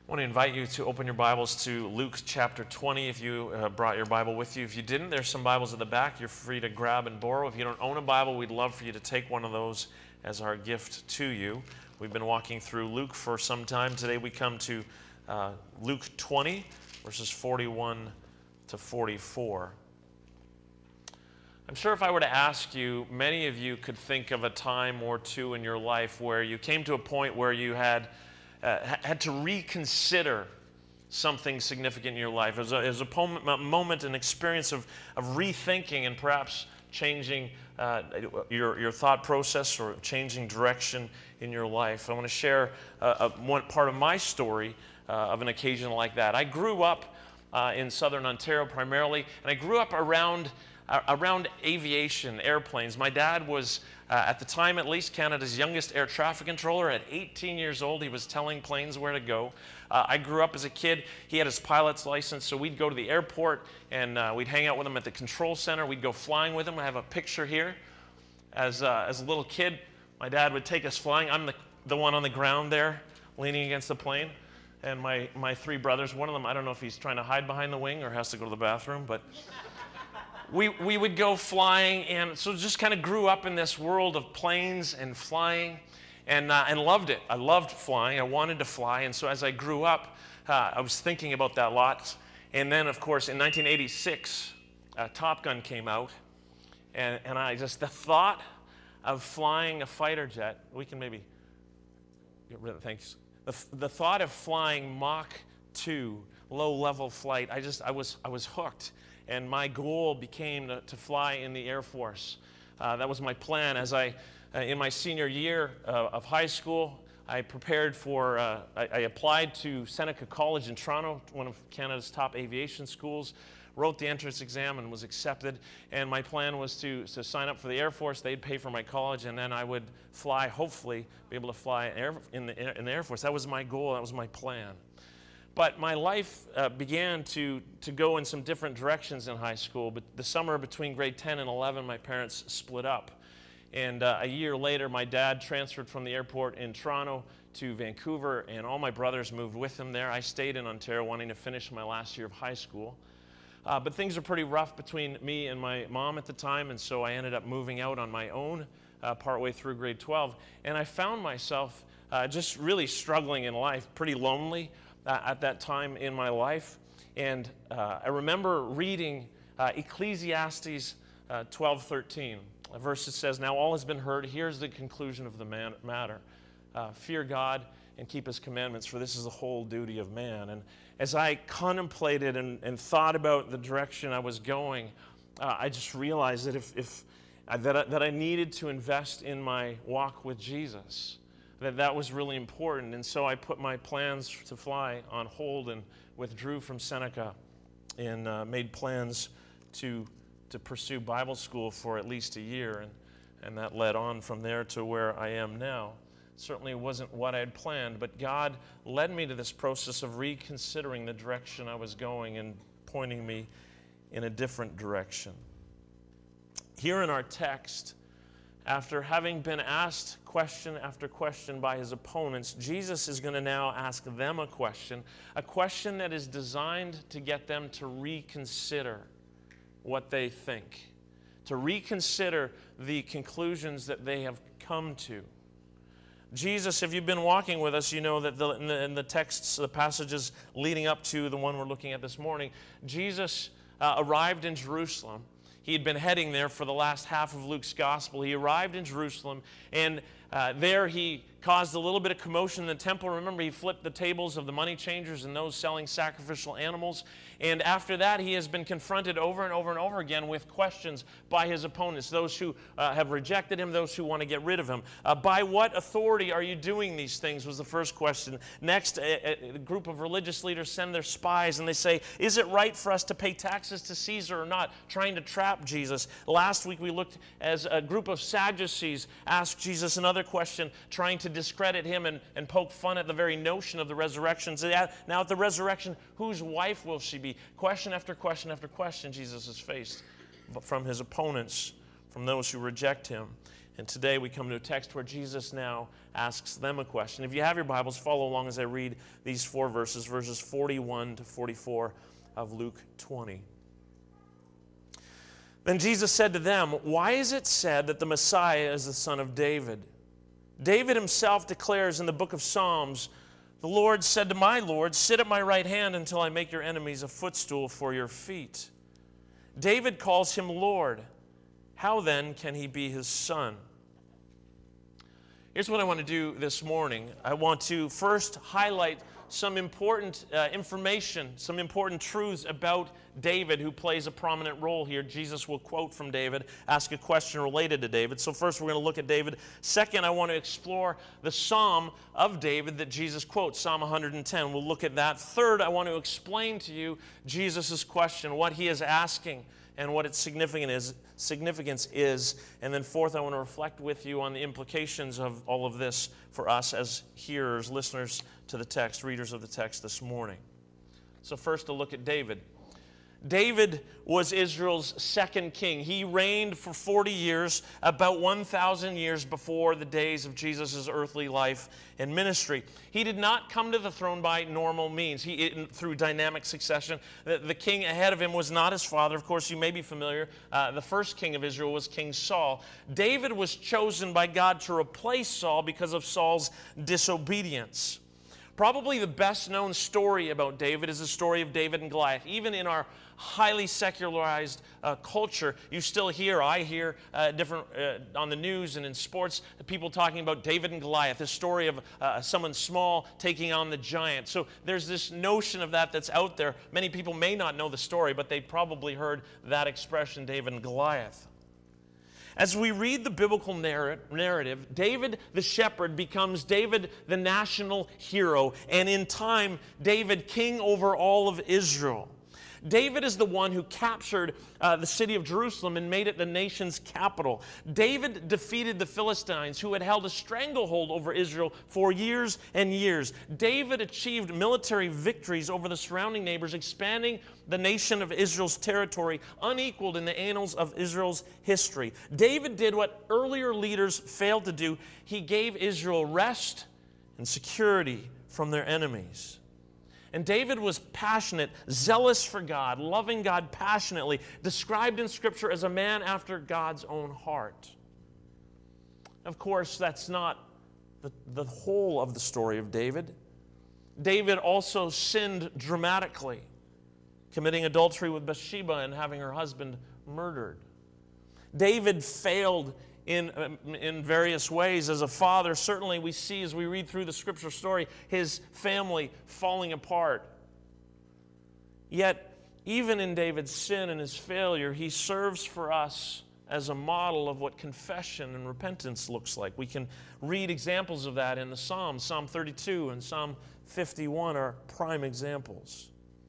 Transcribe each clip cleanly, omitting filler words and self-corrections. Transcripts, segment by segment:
I want to invite you to open your Bibles to Luke chapter 20 if you brought your Bible with you. If you didn't, there's some Bibles at the back. You're free to grab and borrow. If you don't own a Bible, we'd love for you to take one of those as our gift to you. We've been walking through Luke for some time. Today we come to Luke 20, verses 41 to 44. I'm sure if I were to ask you, many of you could think of a time or two in your life where you came to a point where you had to reconsider something significant in your life. It was a moment, an experience of rethinking and perhaps changing your thought process or changing direction in your life. I want to share one part of my story of an occasion like that. I grew up in southern Ontario primarily, and I grew up around aviation, airplanes. My dad was, at the time at least, Canada's youngest air traffic controller. At 18 years old, he was telling planes where to go. I grew up as a kid. He had his pilot's license, so we'd go to the airport and we'd hang out with him at the control center. We'd go flying with him. I have a picture here. As a little kid, my dad would take us flying. I'm the one on the ground there, leaning against the plane. And my three brothers, one of them, I don't know if he's trying to hide behind the wing or has to go to the bathroom, but we would go flying, and so just kind of grew up in this world of planes and flying, and loved it. I loved flying. I wanted to fly, and so as I grew up, I was thinking about that a lot. And then, of course, in 1986, Top Gun came out, and the thought of flying a fighter jet, we can maybe get rid of it, thanks. The thought of flying Mach 2, low-level flight, I was hooked. And my goal became to fly in the Air Force. That was my plan. In my senior year of high school, I prepared for, I applied to Seneca College in Toronto, one of Canada's top aviation schools, wrote the entrance exam and was accepted. And my plan was to sign up for the Air Force. They'd pay for my college, and then I would fly, hopefully, be able to fly in the Air Force. That was my goal. That was my plan. But my life began to go in some different directions in high school. But the summer between grade 10 and 11, my parents split up. And a year later, my dad transferred from the airport in Toronto to Vancouver, and all my brothers moved with him there. I stayed in Ontario wanting to finish my last year of high school. But things were pretty rough between me and my mom at the time, and so I ended up moving out on my own partway through grade 12. And I found myself just really struggling in life, pretty lonely at that time in my life. And I remember reading Ecclesiastes 12:13, a verse that says, "Now all has been heard. Here's the conclusion of the matter. Fear God and keep his commandments, for this is the whole duty of man." And as I contemplated and thought about the direction I was going, I just realized that that I needed to invest in my walk with Jesus. That was really important, and so I put my plans to fly on hold and withdrew from Seneca and made plans to pursue Bible school for at least a year, and that led on from there to where I am now. Certainly it wasn't what I had planned, but God led me to this process of reconsidering the direction I was going and pointing me in a different direction. Here in our text, after having been asked question after question by his opponents, Jesus is going to now ask them a question that is designed to get them to reconsider what they think, to reconsider the conclusions that they have come to. Jesus, if you've been walking with us, you know that in the texts, the passages leading up to the one we're looking at this morning, Jesus arrived in Jerusalem. He had been heading there for the last half of Luke's gospel. He arrived in Jerusalem, and there he caused a little bit of commotion in the temple. Remember, he flipped the tables of the money changers and those selling sacrificial animals. And after that, he has been confronted over and over and over again with questions by his opponents, those who have rejected him, those who want to get rid of him. By what authority are you doing these things was the first question. Next, a group of religious leaders send their spies, and they say, is it right for us to pay taxes to Caesar or not? Trying to trap Jesus. Last week, we looked as a group of Sadducees asked Jesus another question, trying to discredit him and poke fun at the very notion of the resurrection. So now at the resurrection, whose wife will she be? Question after question after question Jesus is faced from his opponents, from those who reject him. And today we come to a text where Jesus now asks them a question. If you have your Bibles, follow along as I read these 4 verses, verses 41 to 44 of Luke 20. Then Jesus said to them, "Why is it said that the Messiah is the son of David? David himself declares in the book of Psalms, 'The Lord said to my Lord, sit at my right hand until I make your enemies a footstool for your feet.' David calls him Lord. How then can he be his son?" Here's what I want to do this morning. I want to first highlight some important information, some important truths about David, who plays a prominent role here. Jesus will quote from David, ask a question related to David. So first we're going to look at David. Second, I want to explore the Psalm of David that Jesus quotes, Psalm 110. We'll look at that. Third, I want to explain to you Jesus' question, what he is asking, and what its significance is. And then fourth, I want to reflect with you on the implications of all of this for us as hearers, listeners to the text, readers of the text this morning. So first, a look at David. David was Israel's second king. He reigned for 40 years, about 1,000 years before the days of Jesus' earthly life and ministry. He did not come to the throne by normal means, through dynamic succession. The king ahead of him was not his father. Of course, you may be familiar. The first king of Israel was King Saul. David was chosen by God to replace Saul because of Saul's disobedience. Probably the best known story about David is the story of David and Goliath. Even in our highly secularized culture, I hear different on the news and in sports, people talking about David and Goliath, the story of someone small taking on the giant. So there's this notion of that's out there. Many people may not know the story, but they probably heard that expression, David and Goliath. As we read the biblical narrative, David the shepherd becomes David the national hero, and in time, David king over all of Israel. David is the one who captured the city of Jerusalem and made it the nation's capital. David defeated the Philistines, who had held a stranglehold over Israel for years and years. David achieved military victories over the surrounding neighbors, expanding the nation of Israel's territory, unequaled in the annals of Israel's history. David did what earlier leaders failed to do. He gave Israel rest and security from their enemies. And David was passionate, zealous for God, loving God passionately, described in Scripture as a man after God's own heart. Of course, that's not the whole of the story of David. David also sinned dramatically, committing adultery with Bathsheba and having her husband murdered. David failed in various ways as a father. Certainly we see as we read through the Scripture story, his family falling apart. Yet, even in David's sin and his failure, he serves for us as a model of what confession and repentance looks like. We can read examples of that in the Psalms. Psalm 32 and Psalm 51 are prime examples.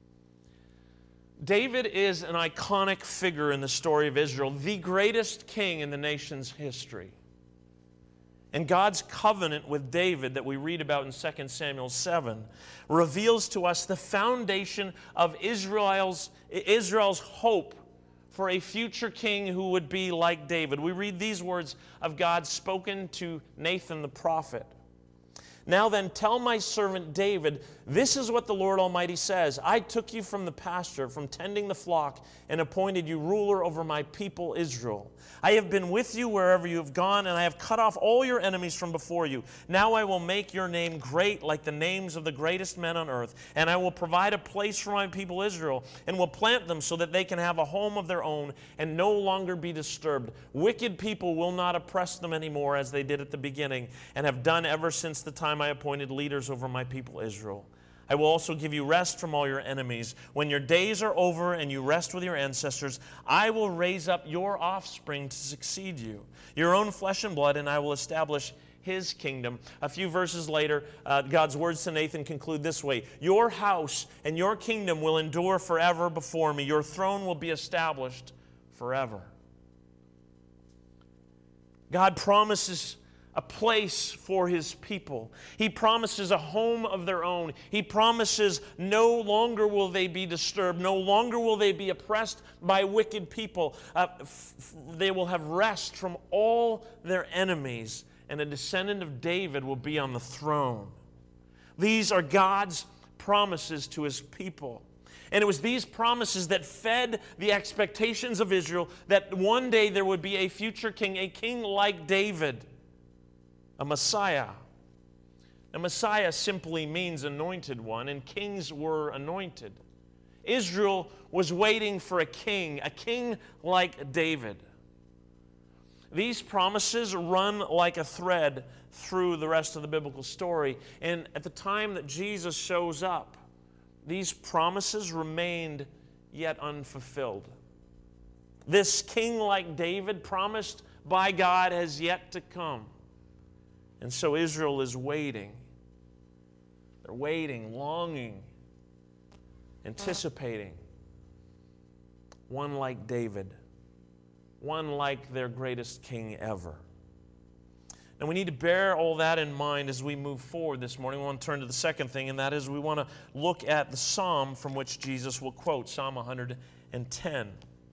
David is an iconic figure in the story of Israel, the greatest king in the nation's history. And God's covenant with David that we read about in 2 Samuel 7 reveals to us the foundation of Israel's hope for a future king who would be like David. We read these words of God spoken to Nathan the prophet. "Now then, tell my servant David, this is what the Lord Almighty says. I took you from the pasture, from tending the flock, and appointed you ruler over my people Israel. I have been with you wherever you have gone, and I have cut off all your enemies from before you. Now I will make your name great like the names of the greatest men on earth, and I will provide a place for my people Israel, and will plant them so that they can have a home of their own and no longer be disturbed. Wicked people will not oppress them anymore as they did at the beginning, and have done ever since the time I appointed leaders over my people Israel. I will also give you rest from all your enemies. When your days are over and you rest with your ancestors, I will raise up your offspring to succeed you, your own flesh and blood, and I will establish his kingdom." A few verses later, God's words to Nathan conclude this way: "Your house and your kingdom will endure forever before me. Your throne will be established forever." God promises a place for his people. He promises a home of their own. He promises no longer will they be disturbed. No longer will they be oppressed by wicked people. They will have rest from all their enemies, and a descendant of David will be on the throne. These are God's promises to his people. And it was these promises that fed the expectations of Israel that one day there would be a future king, a king like David, a Messiah. Now, Messiah simply means anointed one, and kings were anointed. Israel was waiting for a king like David. These promises run like a thread through the rest of the biblical story. And at the time that Jesus shows up, these promises remained yet unfulfilled. This king like David, promised by God, has yet to come. And so Israel is waiting. They're waiting, longing, anticipating one like David, one like their greatest king ever. And we need to bear all that in mind as we move forward this morning. We want to turn to the second thing, and that is we want to look at the psalm from which Jesus will quote, Psalm 110.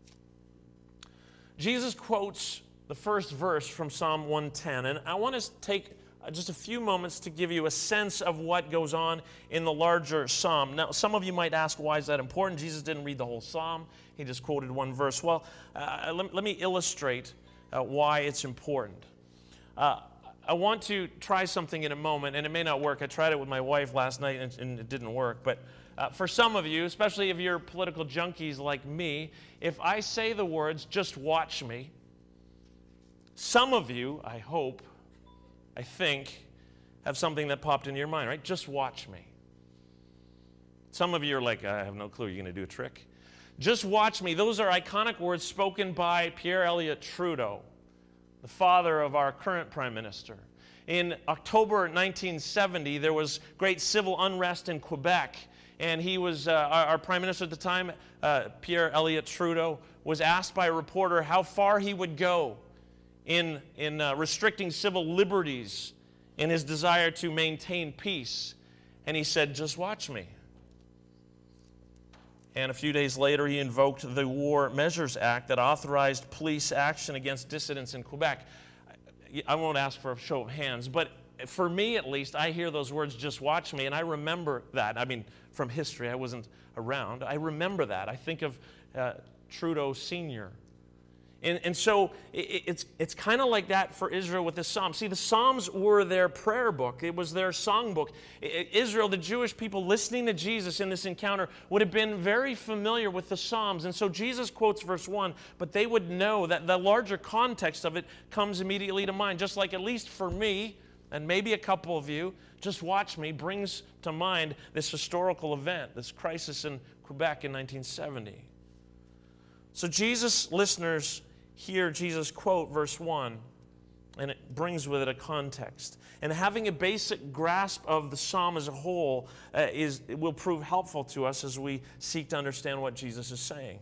Jesus quotes the first verse from Psalm 110, and I want to take just a few moments to give you a sense of what goes on in the larger psalm. Now, some of you might ask, why is that important? Jesus didn't read the whole psalm. He just quoted one verse. Well, let me illustrate why it's important. I want to try something in a moment, and it may not work. I tried it with my wife last night, and it didn't work. But for some of you, especially if you're political junkies like me, if I say the words, "just watch me," some of you, I hope, I think, have something that popped into your mind, right? Just watch me. Some of you are like, I have no clue. You're going to do a trick? Just watch me. Those are iconic words spoken by Pierre Elliott Trudeau, the father of our current prime minister. In October 1970, there was great civil unrest in Quebec, and he was, our prime minister at the time, Pierre Elliott Trudeau, was asked by a reporter how far he would go in restricting civil liberties in his desire to maintain peace. And he said, "Just watch me." And a few days later, he invoked the War Measures Act that authorized police action against dissidents in Quebec. I won't ask for a show of hands, but for me at least, I hear those words, "just watch me," and I remember that. I mean, from history, I wasn't around. I remember that. I think of Trudeau Sr. And so it's kind of like that for Israel with the Psalms. See, the Psalms were their prayer book. It was their songbook. Israel, the Jewish people listening to Jesus in this encounter, would have been very familiar with the Psalms. And so Jesus quotes verse 1, but they would know that the larger context of it comes immediately to mind. Just like, at least for me, and maybe a couple of you, "just watch me" brings to mind this historical event, this crisis in Quebec in 1970. So Jesus listeners hear Jesus quote verse 1, and it brings with it a context. And having a basic grasp of the psalm as a whole will prove helpful to us as we seek to understand what Jesus is saying.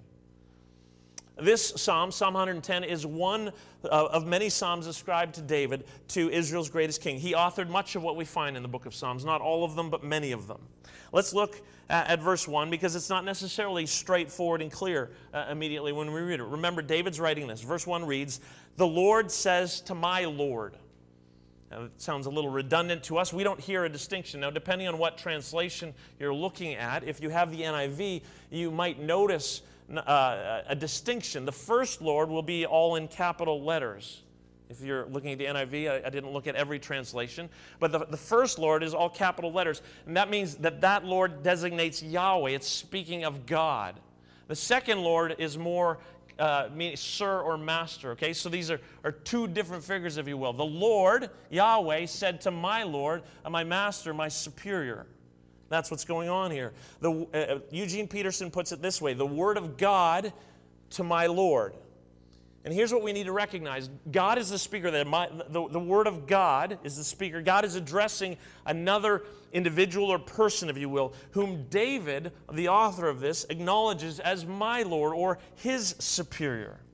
This psalm, Psalm 110, is one of many psalms ascribed to David, to Israel's greatest king. He authored much of what we find in the book of Psalms, not all of them, but many of them. Let's look at verse 1, because it's not necessarily straightforward and clear immediately when we read it. Remember, David's writing this. Verse 1 reads, "The Lord says to my Lord." Now, it sounds a little redundant to us. We don't hear a distinction. Now, depending on what translation you're looking at, if you have the NIV, you might notice a distinction. The first Lord will be all in capital letters. If you're looking at the NIV, I didn't look at every translation, but the first Lord is all capital letters, and that means that Lord designates Yahweh. It's speaking of God. The second Lord is more meaning sir or master, okay? So these are two different figures, if you will. The Lord, Yahweh, said to my Lord, my master, my superior. That's what's going on here. Eugene Peterson puts it this way: the word of God to my Lord. And here's what we need to recognize. God is the speaker. The word of God is the speaker. God is addressing another individual or person, if you will, whom David, the author of this, acknowledges as my Lord or his superior.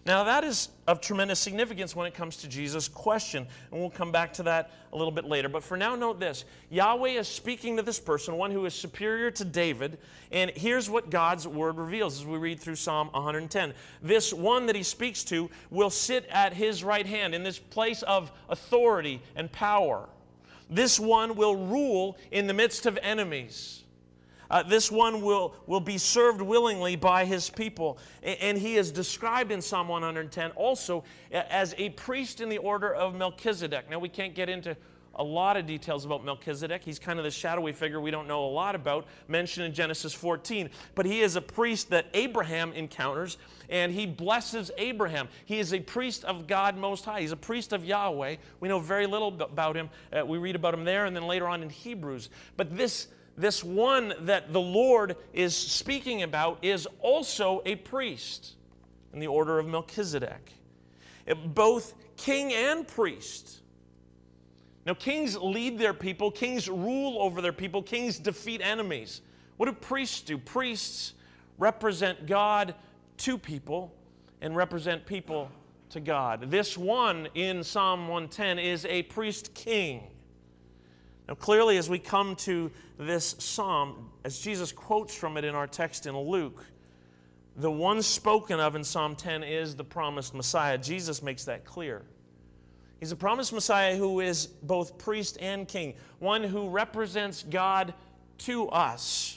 Now, that is of tremendous significance when it comes to Jesus' question, and we'll come back to that a little bit later. But for now, note this. Yahweh is speaking to this person, one who is superior to David, and here's what God's word reveals as we read through Psalm 110. This one that he speaks to will sit at his right hand in this place of authority and power. This one will rule in the midst of enemies. This one will be served willingly by his people. And he is described in Psalm 110 also as a priest in the order of Melchizedek. Now, we can't get into a lot of details about Melchizedek. He's kind of the shadowy figure we don't know a lot about, mentioned in Genesis 14. But he is a priest that Abraham encounters, and he blesses Abraham. He is a priest of God Most High. He's a priest of Yahweh. We know very little about him. We read about him there and then later on in Hebrews. But this one that the Lord is speaking about is also a priest in the order of Melchizedek. Both king and priest. Now, kings lead their people. Kings rule over their people. Kings defeat enemies. What do priests do? Priests represent God to people and represent people to God. This one in Psalm 110 is a priest king. Now, clearly, as we come to this psalm, as Jesus quotes from it in our text in Luke, the one spoken of in Psalm 10 is the promised Messiah. Jesus makes that clear. He's a promised Messiah who is both priest and king, one who represents God to us.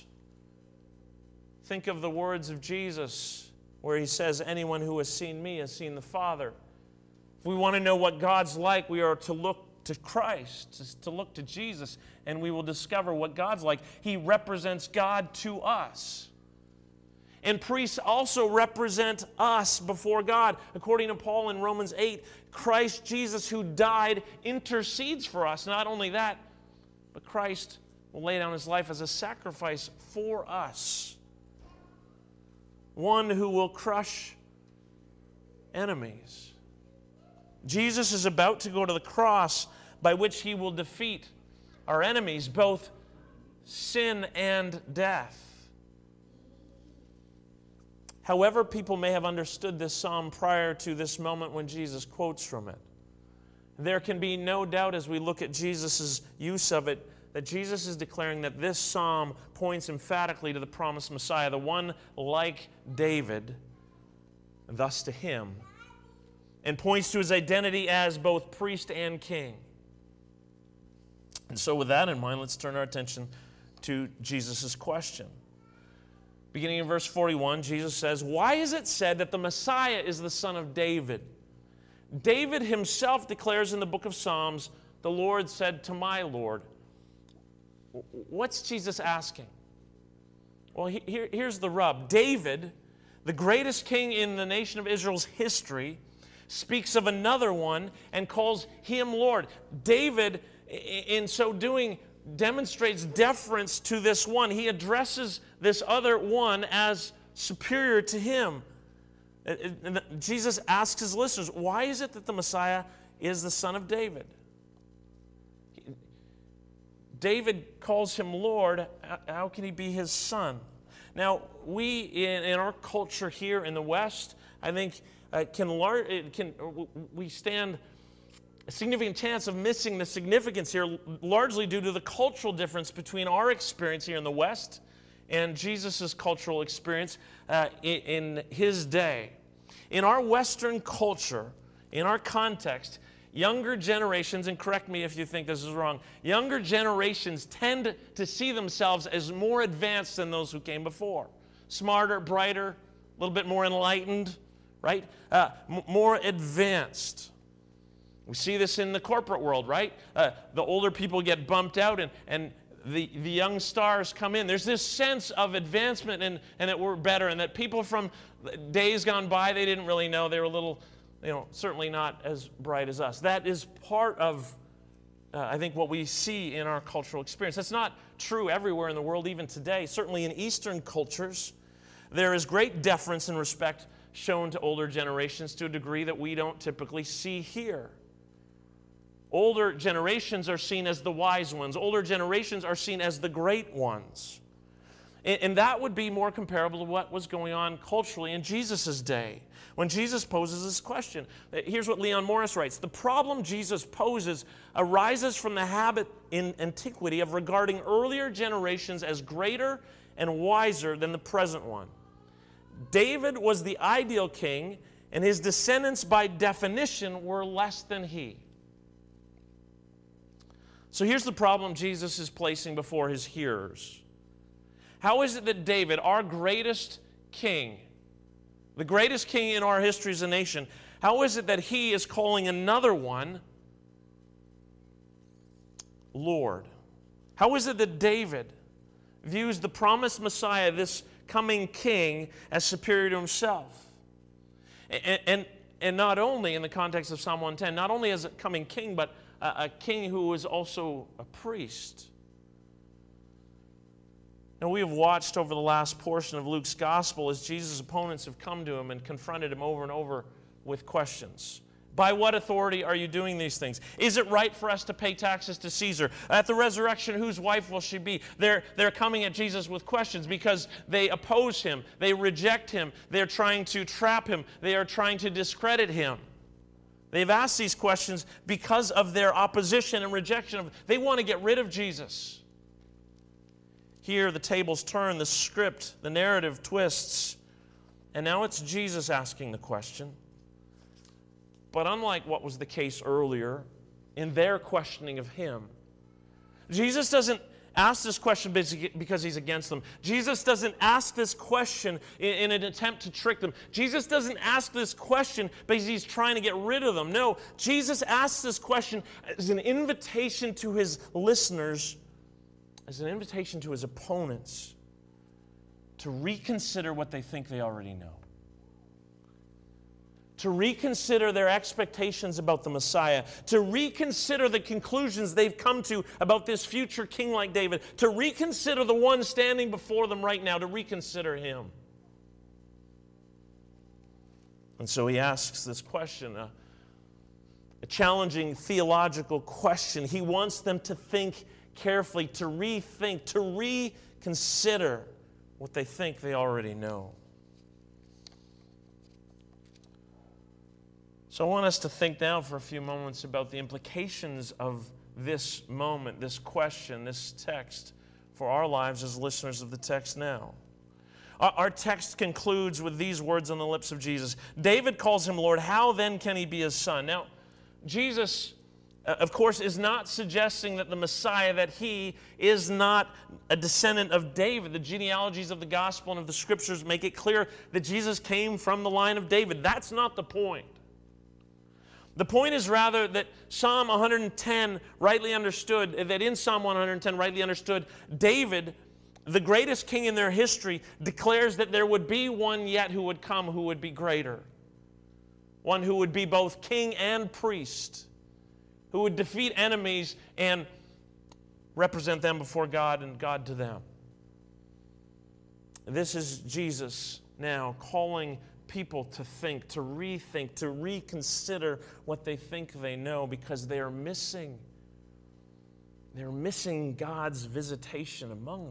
Think of the words of Jesus where he says, "Anyone who has seen me has seen the Father." If we want to know what God's like, we are to look to Christ, to look to Jesus, and we will discover what God's like. He represents God to us. And priests also represent us before God. According to Paul in Romans 8, Christ Jesus who died intercedes for us. Not only that, but Christ will lay down his life as a sacrifice for us. One who will crush enemies. Jesus is about to go to the cross by which he will defeat our enemies, both sin and death. However, people may have understood this psalm prior to this moment when Jesus quotes from it, there can be no doubt as we look at Jesus' use of it that Jesus is declaring that this psalm points emphatically to the promised Messiah, the one like David, and thus to him, and points to his identity as both priest and king. And so with that in mind, let's turn our attention to Jesus' question. Beginning in verse 41, Jesus says, "Why is it said that the Messiah is the son of David? David himself declares in the book of Psalms, 'The Lord said to my Lord.'" What's Jesus asking? Well, here's the rub. David, the greatest king in the nation of Israel's history, speaks of another one and calls him Lord. David, in so doing, demonstrates deference to this one. He addresses this other one as superior to him. Jesus asks his listeners, why is it that the Messiah is the son of David? David calls him Lord. How can he be his son? Now, we in our culture here in the West, I think, we stand a significant chance of missing the significance here, largely due to the cultural difference between our experience here in the West and Jesus' cultural experience in his day. In our Western culture, in our context, younger generations, and correct me if you think this is wrong, younger generations tend to see themselves as more advanced than those who came before. Smarter, brighter, a little bit more enlightened, right? More advanced. We see this in the corporate world, right? The older people get bumped out and the young stars come in. There's this sense of advancement and that we're better, and that people from days gone by, they didn't really know. They were a little, certainly not as bright as us. That is part of, I think, what we see in our cultural experience. That's not true everywhere in the world, even today. Certainly in Eastern cultures, there is great deference and respect shown to older generations to a degree that we don't typically see here. Older generations are seen as the wise ones. Older generations are seen as the great ones. And that would be more comparable to what was going on culturally in Jesus' day, when Jesus poses this question. Here's what Leon Morris writes: the problem Jesus poses arises from the habit in antiquity of regarding earlier generations as greater and wiser than the present one. David was the ideal king, and his descendants by definition were less than he. So here's the problem Jesus is placing before his hearers. How is it that David, our greatest king, the greatest king in our history as a nation, how is it that he is calling another one Lord? How is it that David views the promised Messiah, this coming king, as superior to himself? And not only in the context of Psalm 110, not only as a coming king, but a king who is also a priest. Now, we have watched over the last portion of Luke's gospel as Jesus' opponents have come to him and confronted him over and over with questions. By what authority are you doing these things? Is it right for us to pay taxes to Caesar? At the resurrection, whose wife will she be? They're coming at Jesus with questions because they oppose him. They reject him. They're trying to trap him. They are trying to discredit him. They've asked these questions because of their opposition and rejection of. They want to get rid of Jesus. Here, the tables turn, the script, the narrative twists, and now it's Jesus asking the question. But unlike what was the case earlier in their questioning of him, Jesus doesn't ask this question because he's against them. Jesus doesn't ask this question in an attempt to trick them. Jesus doesn't ask this question because he's trying to get rid of them. No, Jesus asks this question as an invitation to his listeners, as an invitation to his opponents to reconsider what they think they already know. To reconsider their expectations about the Messiah, to reconsider the conclusions they've come to about this future king like David, to reconsider the one standing before them right now, to reconsider him. And so he asks this question, a challenging theological question. He wants them to think carefully, to rethink, to reconsider what they think they already know. So I want us to think now for a few moments about the implications of this moment, this question, this text for our lives as listeners of the text now. Our text concludes with these words on the lips of Jesus. David calls him Lord. How then can he be his son? Now, Jesus, of course, is not suggesting that the Messiah, that he is not a descendant of David. The genealogies of the gospel and of the scriptures make it clear that Jesus came from the line of David. That's not the point. The point is rather that Psalm 110 rightly understood, that in Psalm 110 rightly understood, David, the greatest king in their history, declares that there would be one yet who would come who would be greater. One who would be both king and priest, who would defeat enemies and represent them before God and God to them. This is Jesus now calling people to think, to rethink, to reconsider what they think they know, because they are missing. They're missing God's visitation among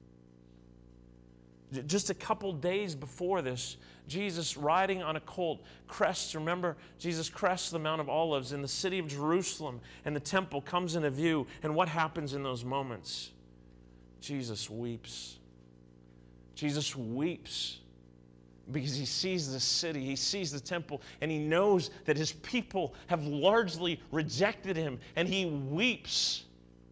them. Just a couple days before this, Jesus riding on a colt crests, remember, Jesus crests the Mount of Olives in the city of Jerusalem, and the temple comes into view. And what happens in those moments? Jesus weeps. Jesus weeps because he sees the city, he sees the temple, and he knows that his people have largely rejected him, and he weeps.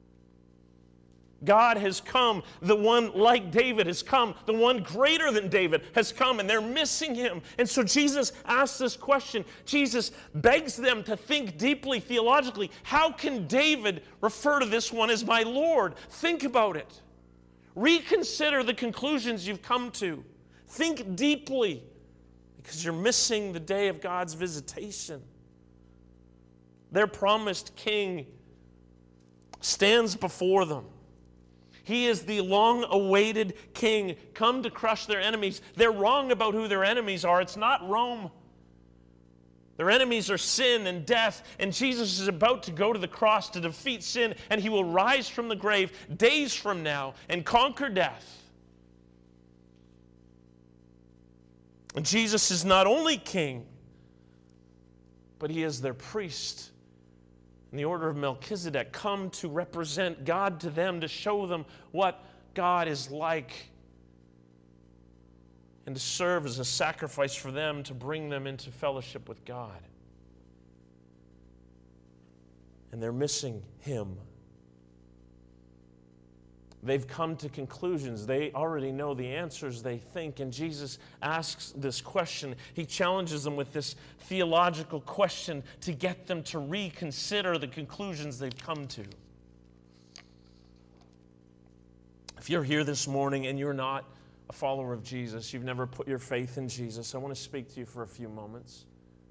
God has come. The one like David has come. The one greater than David has come, and they're missing him. And so Jesus asks this question. Jesus begs them to think deeply theologically. How can David refer to this one as my Lord? Think about it. Reconsider the conclusions you've come to. Think deeply, because you're missing the day of God's visitation. Their promised king stands before them. He is the long-awaited king, come to crush their enemies. They're wrong about who their enemies are. It's not Rome. Their enemies are sin and death, and Jesus is about to go to the cross to defeat sin, and he will rise from the grave days from now and conquer death. And Jesus is not only king, but he is their priest in the order of Melchizedek, come to represent God to them, to show them what God is like, and to serve as a sacrifice for them, to bring them into fellowship with God. And they're missing him. They've come to conclusions. They already know the answers, they think. And Jesus asks this question. He challenges them with this theological question to get them to reconsider the conclusions they've come to. If you're here this morning and you're not a follower of Jesus, you've never put your faith in Jesus, I want to speak to you for a few moments.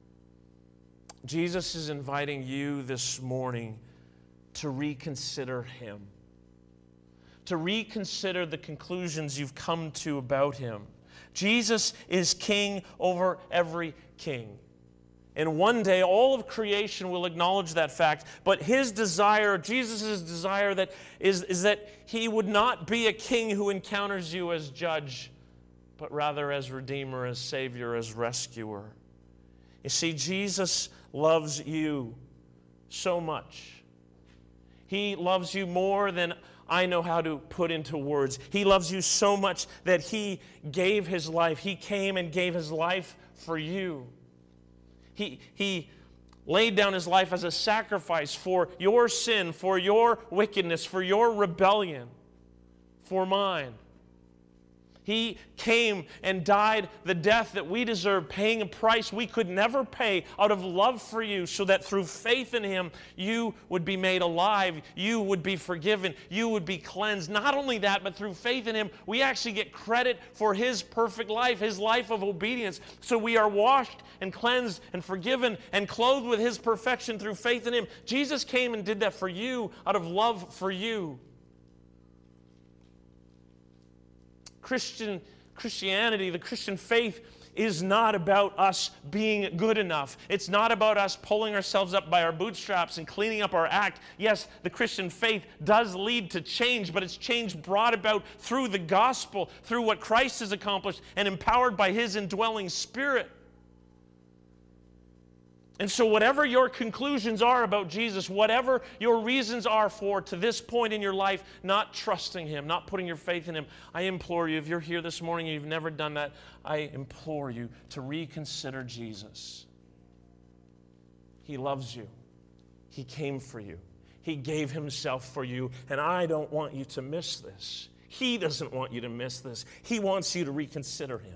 Jesus is inviting you this morning to reconsider him, to reconsider the conclusions you've come to about him. Jesus is king over every king. And one day, all of creation will acknowledge that fact. But his desire, Jesus' desire, is that he would not be a king who encounters you as judge, but rather as redeemer, as savior, as rescuer. You see, Jesus loves you so much. He loves you more than I know how to put into words. He loves you so much that he gave his life. He came and gave his life for you. He laid down his life as a sacrifice for your sin, for your wickedness, for your rebellion, for mine. He came and died the death that we deserve, paying a price we could never pay out of love for you, so that through faith in him, you would be made alive, you would be forgiven, you would be cleansed. Not only that, but through faith in him, we actually get credit for his perfect life, his life of obedience. So we are washed and cleansed and forgiven and clothed with his perfection through faith in him. Jesus came and did that for you out of love for you. Christianity, the Christian faith, is not about us being good enough. It's not about us pulling ourselves up by our bootstraps and cleaning up our act. Yes, the Christian faith does lead to change, but it's change brought about through the gospel, through what Christ has accomplished, and empowered by his indwelling Spirit. And so whatever your conclusions are about Jesus, whatever your reasons are for, to this point in your life, not trusting him, not putting your faith in him, I implore you, if you're here this morning and you've never done that, I implore you to reconsider Jesus. He loves you. He came for you. He gave himself for you, and I don't want you to miss this. He doesn't want you to miss this. He wants you to reconsider him.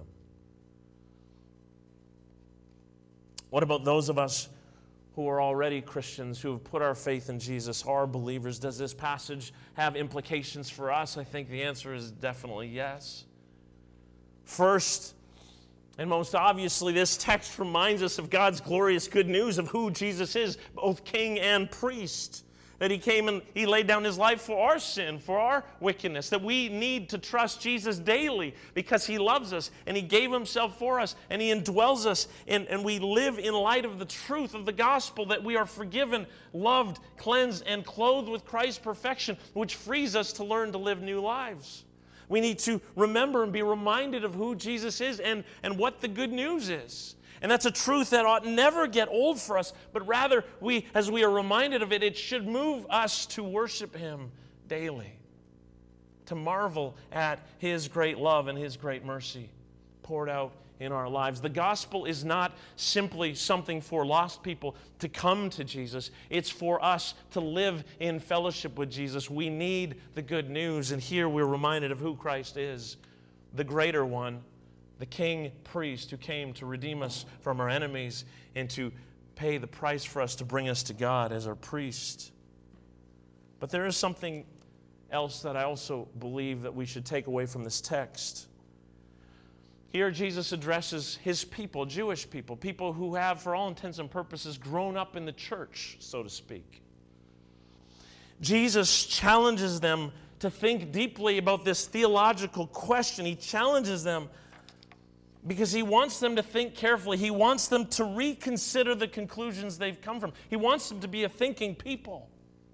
What about those of us who are already Christians, who have put our faith in Jesus, are believers? Does this passage have implications for us? I think the answer is definitely yes. First, and most obviously, this text reminds us of God's glorious good news of who Jesus is, both king and priest. That he came and he laid down his life for our sin, for our wickedness. That we need to trust Jesus daily because he loves us and he gave himself for us and he indwells us. And we live in light of the truth of the gospel, that we are forgiven, loved, cleansed, and clothed with Christ's perfection, which frees us to learn to live new lives. We need to remember and be reminded of who Jesus is and what the good news is. And that's a truth that ought never get old for us, but rather, as we are reminded of it, it should move us to worship him daily, to marvel at his great love and his great mercy poured out in our lives. The gospel is not simply something for lost people to come to Jesus. It's for us to live in fellowship with Jesus. We need the good news, and here we're reminded of who Christ is, the greater one, the king priest who came to redeem us from our enemies and to pay the price for us to bring us to God as our priest. But there is something else that I also believe that we should take away from this text. Here Jesus addresses his people, Jewish people, people who have, for all intents and purposes, grown up in the church, so to speak. Jesus challenges them to think deeply about this theological question. He challenges them because he wants them to think carefully. He wants them to reconsider the conclusions they've come from. He wants them to be a thinking people.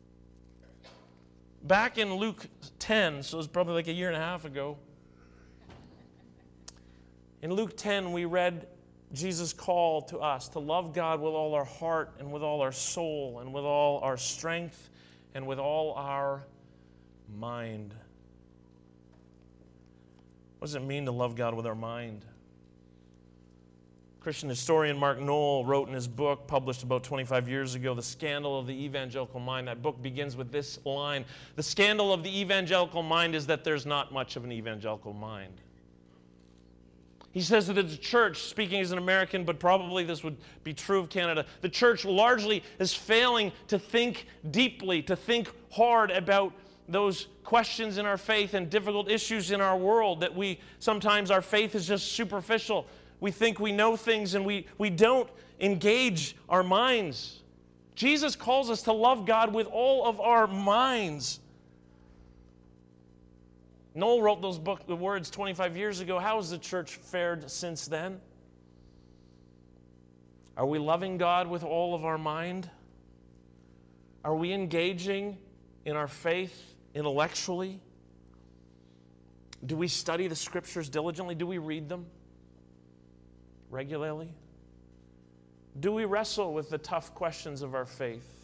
Back in Luke 10, so it was probably like a year and a half ago, In Luke 10, we read Jesus' call to us to love God with all our heart and with all our soul and with all our strength and with all our mind. What does it mean to love God with our mind? Christian historian Mark Noll wrote in his book, published about 25 years ago, The Scandal of the Evangelical Mind. That book begins with this line: "The scandal of the evangelical mind is that there's not much of an evangelical mind." He says that the church, speaking as an American, but probably this would be true of Canada, the church largely is failing to think deeply, to think hard about those questions in our faith and difficult issues in our world, that sometimes our faith is just superficial. We think we know things and we don't engage our minds. Jesus calls us to love God with all of our minds. Noel wrote the words 25 years ago. How has the church fared since then? Are we loving God with all of our mind? Are we engaging in our faith intellectually? Do we study the Scriptures diligently? Do we read them regularly? Do we wrestle with the tough questions of our faith?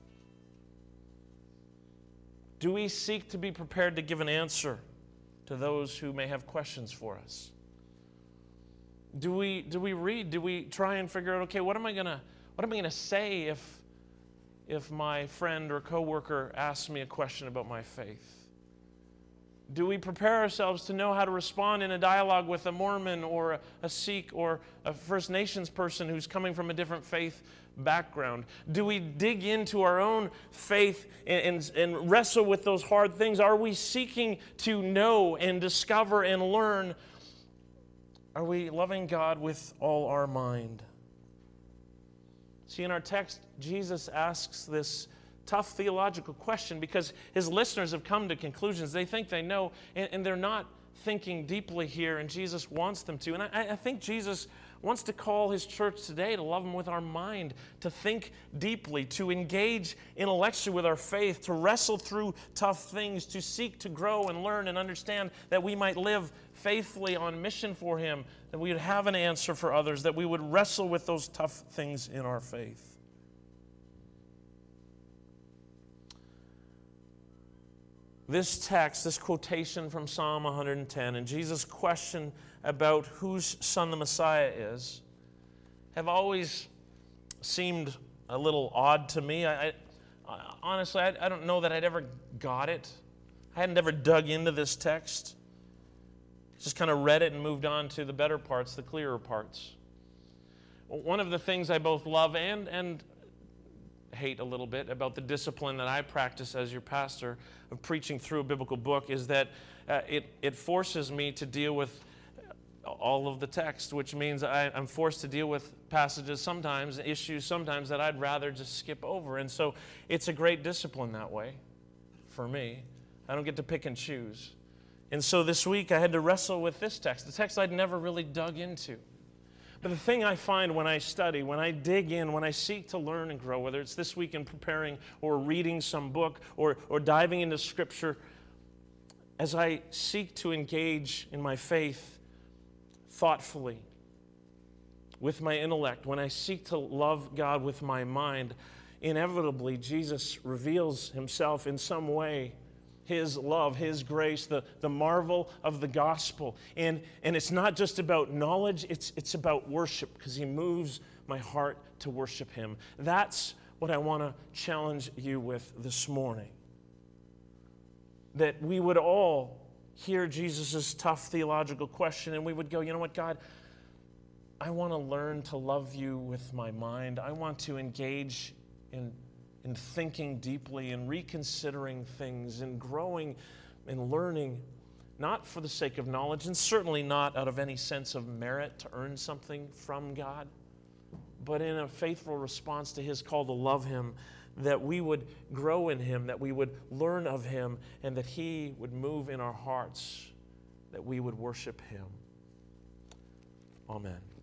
Do we seek to be prepared to give an answer to those who may have questions for us? Do we read? Do we try and figure out, okay, what am I gonna say if my friend or coworker asks me a question about my faith? Do we prepare ourselves to know how to respond in a dialogue with a Mormon or a Sikh or a First Nations person who's coming from a different faith background? Do we dig into our own faith and wrestle with those hard things? Are we seeking to know and discover and learn? Are we loving God with all our mind? See, in our text, Jesus asks this tough theological question because his listeners have come to conclusions. They think they know, and they're not thinking deeply here, and Jesus wants them to. And I think Jesus wants to call his church today to love him with our mind, to think deeply, to engage intellectually with our faith, to wrestle through tough things, to seek to grow and learn and understand that we might live faithfully on mission for him, that we would have an answer for others, that we would wrestle with those tough things in our faith. This text, this quotation from Psalm 110, and Jesus' question about whose son the Messiah is, have always seemed a little odd to me. Honestly, I don't know that I'd ever got it. I hadn't ever dug into this text. Just kind of read it and moved on to the better parts, the clearer parts. One of the things I both love and hate a little bit about the discipline that I practice as your pastor of preaching through a biblical book is that it forces me to deal with all of the text, which means I'm forced to deal with passages sometimes, issues sometimes that I'd rather just skip over. And so it's a great discipline that way for me. I don't get to pick and choose. And so this week I had to wrestle with this text, the text I'd never really dug into. But the thing I find when I study, when I dig in, when I seek to learn and grow, whether it's this week in preparing or reading some book or diving into Scripture, as I seek to engage in my faith thoughtfully with my intellect, when I seek to love God with my mind, inevitably Jesus reveals himself in some way, his love, his grace, the marvel of the gospel. And it's not just about knowledge, it's about worship, because he moves my heart to worship him. That's what I want to challenge you with this morning. That we would all hear Jesus' tough theological question and we would go, you know what, God, I want to learn to love you with my mind. I want to engage in thinking deeply and reconsidering things and growing and learning, not for the sake of knowledge and certainly not out of any sense of merit to earn something from God, but in a faithful response to his call to love him, that we would grow in him, that we would learn of him, and that he would move in our hearts, that we would worship him. Amen.